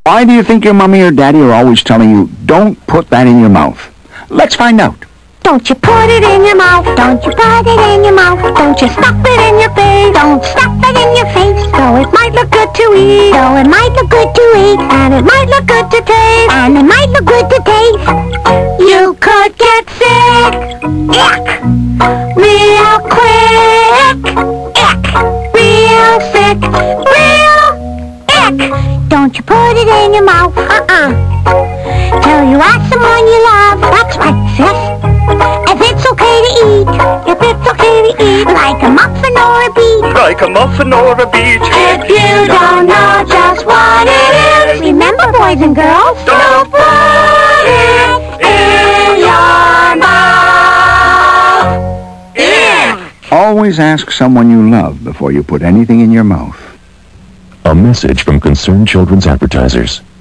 Why do you think your mommy or daddy are always telling you, don't put that in your mouth? Let's find out. Don't you put it in your mouth, don't you put it in your mouth, don't you stuff it in your face, don't stuff it in your face, though it might look good to eat, though it might look good to eat, and it might look good to taste, and it might look good to taste. You could get sick, ick, real quick, ick, real sick, real ick. Don't you put it in your mouth, till you ask someone you love, that's right, sis. If it's okay to eat, if it's okay to eat, like a muffin or a beach, like a muffin or a beach. If you don't know just what it is, remember, boys and girls, don't put it in your mouth. Yeah. Always ask someone you love before you put anything in your mouth. A message from Concerned Children's Advertisers.